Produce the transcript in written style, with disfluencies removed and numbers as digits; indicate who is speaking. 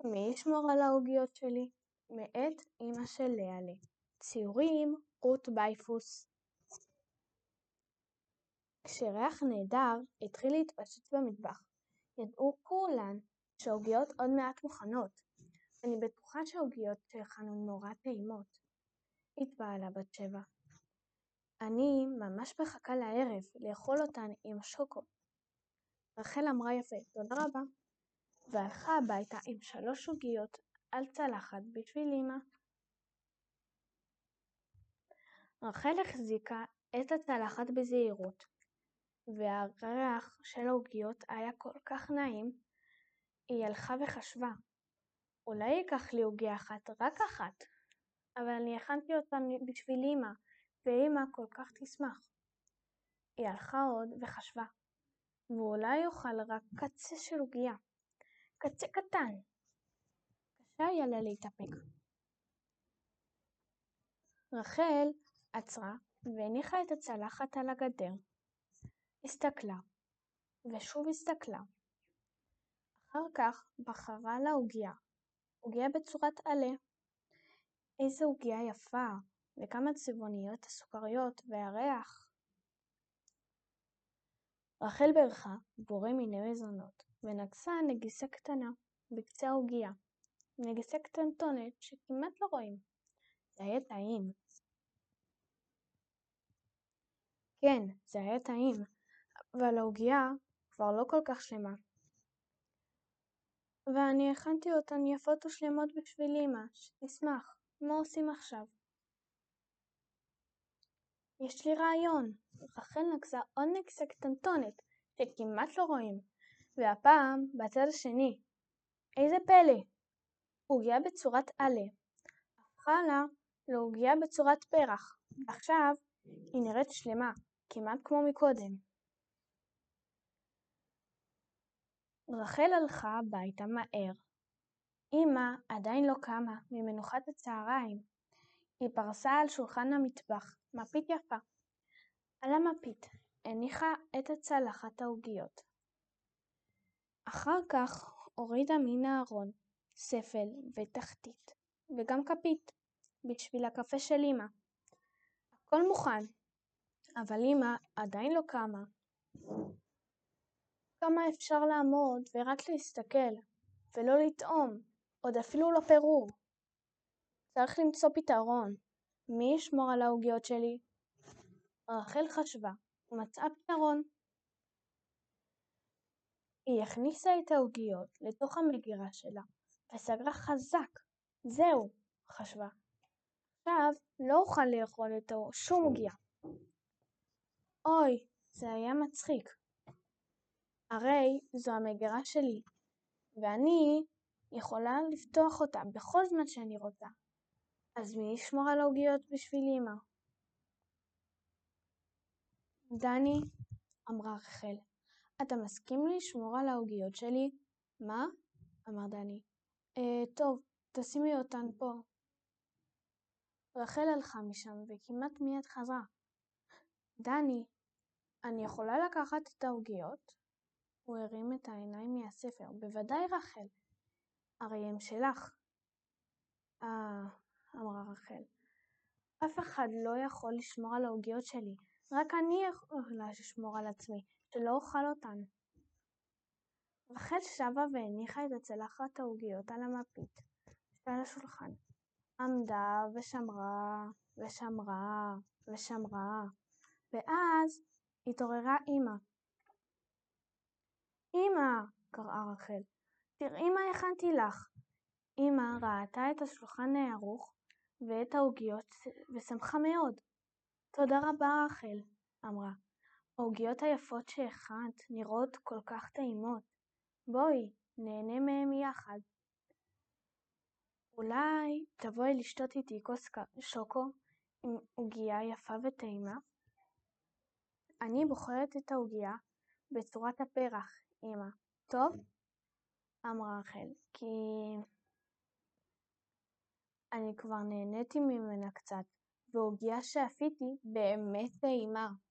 Speaker 1: מי ישמור על העוגיות שלי? מאת אמא של ליאלה. ציורים רות בייפוס. כשריח נהדר התחיל להתפשט במטבח, ידעו כולן שהעוגיות עוד מעט מוכנות. אני בטוחה שהעוגיות שהכנו נורא טעימות, התפעלה בת שבע. אני ממש מחכה לערב לאכול אותן עם שוקו. רחל אמרה יפה, תודה רבה, והלכה הביתה עם 3 עוגיות על צלחת בשביל אמא. רחל החזיקה את הצלחת בזהירות, והריח של העוגיות היה כל כך נעים. היא הלכה וחשבה, אולי ייקח לי עוגיה אחת, רק אחת, אבל אני הכנתי אותה בשביל אמא, ואמא כל כך תשמח. היא הלכה עוד וחשבה, ואולי יאכל רק קצה של עוגיה, קצה קטן. קשה היה לה להתאפק. רחל עצרה והניחה את הצלחת על הגדר. הסתכלה, ושוב הסתכלה. אחר כך בחרה לה עוגיה בצורת עלה. איזה עוגיה יפה, וכמה צבעוניות הסוכריות והריח. רחל ברכה בורא מיני מזונות, ונגסה נגיסה קטנה בקצה העוגיה. נגיסה קטנטונת שכמעט לא רואים. זה היה טעים. כן, זה היה טעים, אבל העוגיה כבר לא כל כך שלמה. ואני הכנתי אותן יפות ושלמות בשביל אמא, שתשמח. מה עושים עכשיו? יש לי רעיון. רחל נגסה עוד נגיסה קטנטונת שכמעט לא רואים, והפעם בצד השני. איזה פלא! עוגיה בצורת עלה הפכה לה לעוגיה בצורת פרח, ועכשיו היא נראית שלמה, כמעט כמו מקודם. רחל הלכה הביתה מהר. אמא עדיין לא קמה ממנוחת הצהריים. היא פרסה על שולחן המטבח מפית יפה. על המפית הניחה את הצלחת העוגיות. אחר כך הורידה מן הארון ספל ותחתית וגם כפית בשביל הקפה של אמא. הכל מוכן, אבל אמא עדיין לא קמה. כמה אפשר לעמוד ורק להסתכל ולא לטעום, עוד אפילו לא פירור. צריך למצוא פתרון. מי ישמור על העוגיות שלי? רחל חשבה ומצאה פתרון. היא הכניסה את העוגיות לתוך המגירה שלה וסגרה חזק. זהו, חשבה. עכשיו לא אוכל לאכול איתו שום עוגיה. אוי, זה היה מצחיק. הרי זו המגירה שלי, ואני יכולה לפתוח אותה בכל זמן שאני רוצה. אז מי ישמור על העוגיות בשביל אמא? דני, אמרה רחל, אתה מסכים לשמור על העוגיות שלי? מה? אמר דני. טוב, תשימי אותן פה. רחל הלכה משם וכמעט מיד חזרה. דני, אני יכולה לקחת את העוגיות? הוא הרים את העיניים מהספר. בוודאי רחל, הרי הם שלך. אמרה רחל. אף אחד לא יכול לשמור על העוגיות שלי, רק אני יכולה לשמור על עצמי, שלא אוכל אותן. רחל שבה והניחה את הצלחת העוגיות על המפית שעל השולחן. עמדה ושמרה ושמרה ושמרה, ואז התעוררה אמא. אמא, קראה רחל, תראי מה הכנתי לך. אמא ראתה את השולחן הערוך ואת העוגיות ושמחה מאוד. תודה רבה רחל, אמרה. העוגיות היפות שהכנת נראות כל כך טעימות. בואי, נהנה מהם יחד. אולי תבואי לשתות איתי כוס שוקו עם עוגיה יפה וטעימה? אני בוחרת את העוגיה בצורת הפרח, אמא. טוב? אמרה רחל, כי אני כבר נהניתי ממנה קצת, ועוגיה שאפיתי באמת טעימה.